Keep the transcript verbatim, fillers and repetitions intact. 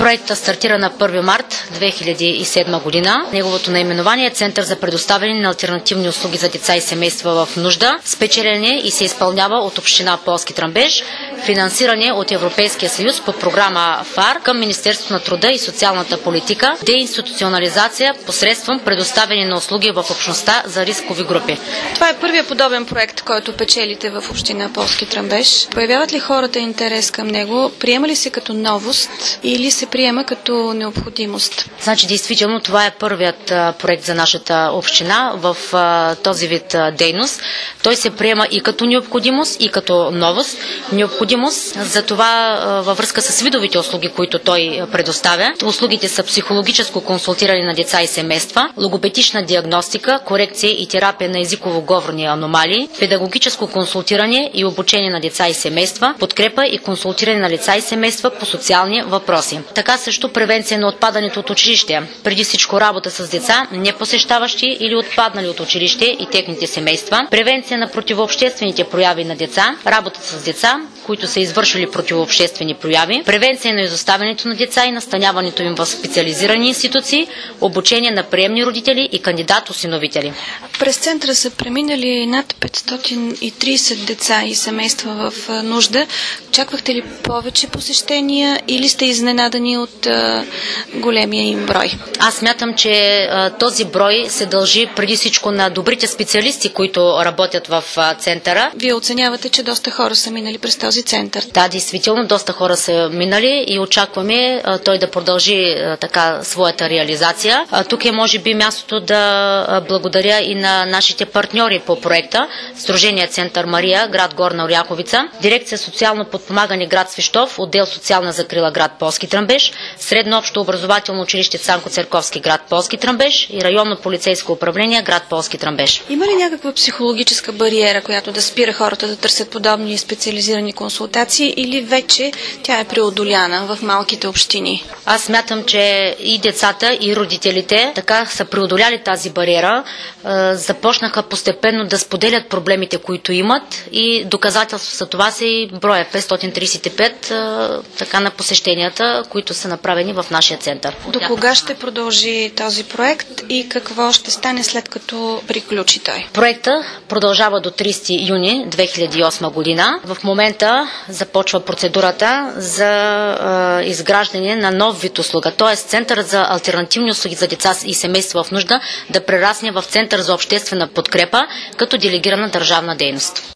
Проектът стартира на първи март две хиляди и седма година. Неговото наименование е Център за предоставяне на алтернативни услуги за деца и семейства в нужда. Спечелен и се изпълнява от община Полски Тръмбеш, финансиране от Европейския съюз под програма ФАР към Министерството на труда и социалната политика, деинституционализация посредством предоставяне на услуги в общността за рискови групи. Това е първият подобен проект, който печелите в община Полски Тръмбеш. Появяват ли хората интерес към него? Приема ли се като новост или се приема като необходимост? Значи, действително, това е първият а, проект за нашата община в а, този вид а, дейност. Той се приема и като необходимост, и като новост. Необходимост за това а, във връзка с видовите услуги, които той предоставя. Услугите са психологическо консултиране на деца и семейства, логопедична диагностика, корекция и терапия на езиково-говорни аномалии, педагогическо консултиране и обучение на деца и семейства, подкрепа и консултиране на деца и семейства по социални въпроси. Така също превенция на отпадането от училище. Преди всичко работа с деца, не посещаващи или отпаднали от училище и техните семейства, превенция на противообществените прояви на деца, работа с деца, които са извършили противообществени прояви, превенция на изоставянето на деца и настаняването им в специализирани институции, обучение на приемни родители и кандидат-осиновители. През центъра са преминали над петстотин и трийсет деца и семейства в нужда. Очаквахте ли повече посещения или сте изненадани от а, големия им брой? Аз смятам, че а, този брой се дължи преди всичко на добрите специалисти, които работят в а, центъра. Вие оценявате, че доста хора са минали през този център. Да, действително, доста хора са минали и очакваме а, той да продължи а, така своята реализация. А, тук е може би мястото да а, благодаря и на нашите партньори по проекта. Сдружение Център Мария, град Горна Оряховица, дирекция социално подпомагане град Свищов, отдел социална закрила град Полски Тръмбеш, средно общо образователно училище Цанко Церковски град Полски Тръмбеш и районно полицейско управление град Полски Тръмбеш. Има ли някаква психологическа бариера, която да спира хората да търсят подобни специализирани консултации или вече тя е преодоляна в малките общини? Аз смятам, че и децата, и родителите така са преодоляли тази бариера, започнаха постепенно да споделят проблемите, които имат и доказателство за това са и броя петстотин трийсет и пет така на посещенията, които са направени в нашия център. До кога ще продължи този проект и какво ще стане след като приключи той? Проектът продължава до трийсети юни две хиляди и осма година. В момента започва процедурата за е, изграждане на нов вид услуга, т.е. Център за алтернативни услуги за деца и семейства в нужда да прерасне в Център за обществена подкрепа като делегирана държавна дейност.